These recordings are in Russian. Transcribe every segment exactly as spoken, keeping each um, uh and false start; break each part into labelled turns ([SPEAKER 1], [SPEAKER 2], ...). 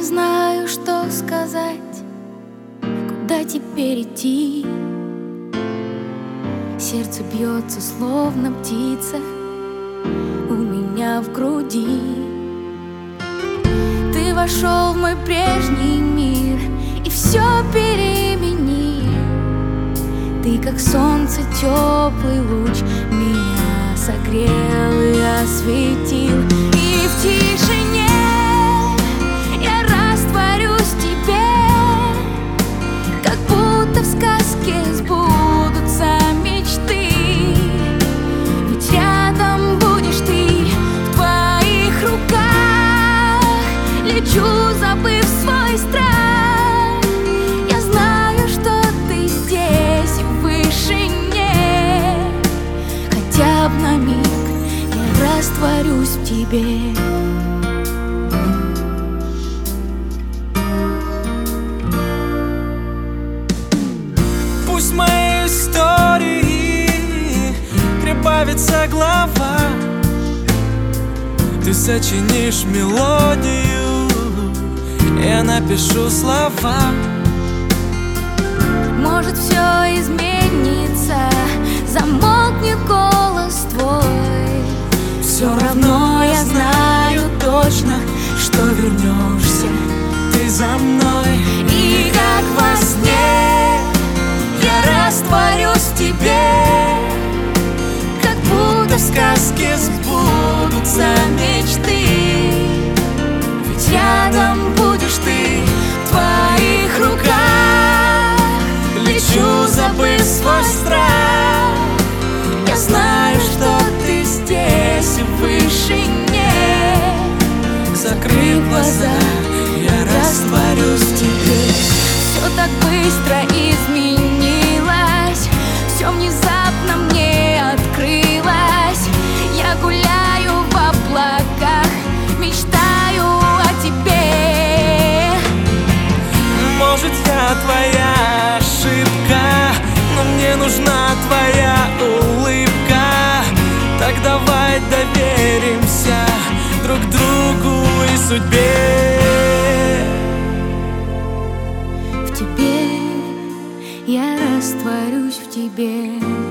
[SPEAKER 1] знаю, что сказать, куда теперь идти. Сердце бьется, словно птица, у меня в груди. Ты вошел в мой прежний мир и все переменил. Ты, как солнце, теплый луч, меня согрел и осветил. И в тишине я растворюсь в тебе, как будто в сказке сбудутся мечты. Ведь рядом будешь ты, в твоих руках лечу, забыв свой страх. Я знаю, что ты здесь, в вышине. Хотя б на миг я растворюсь в тебе.
[SPEAKER 2] Пусть в моей истории прибавится глава, ты сочинишь мелодию, я напишу слова.
[SPEAKER 1] Может, все изменится, замолкнет голос твой. Все равно я знаю точно, что вернешься
[SPEAKER 2] Ты за мной,
[SPEAKER 1] и как во сне я растворюсь в тебе, как будто в сказке сбудутся мечты. Ведь рядом будешь ты, в твоих руках лечу, забыв свой страх. Я знаю, что ты здесь, в вышине.
[SPEAKER 2] закрыв глаза, я растворюсь в тебе.
[SPEAKER 1] Все так быстро изменилось, все внезапно мне открылось. Я гуляю в облаках, мечтаю о тебе.
[SPEAKER 2] Может, я твоя ошибка, но мне нужна твоя улыбка. Так давай доверимся друг другу и судьбе.
[SPEAKER 1] В тебе я растворюсь в тебе.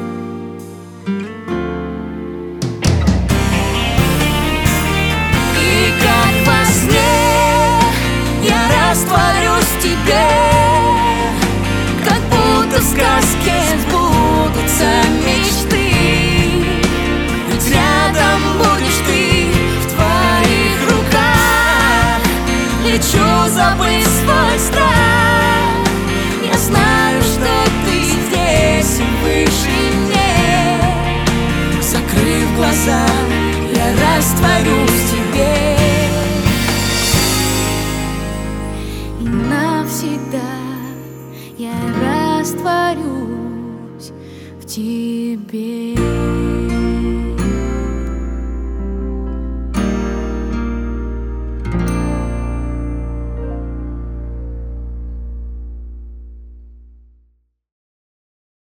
[SPEAKER 1] И как во сне я растворюсь в тебе, как будто в сказке сбудутся мечты. Ведь рядом будешь ты, в твоих руках лечу, забыв свой страх. Я знаю, что ты здесь, в вышине.
[SPEAKER 2] Закрыв глаза,
[SPEAKER 1] Я растворюсь в тебе и навсегда. Я растворюсь в тебе.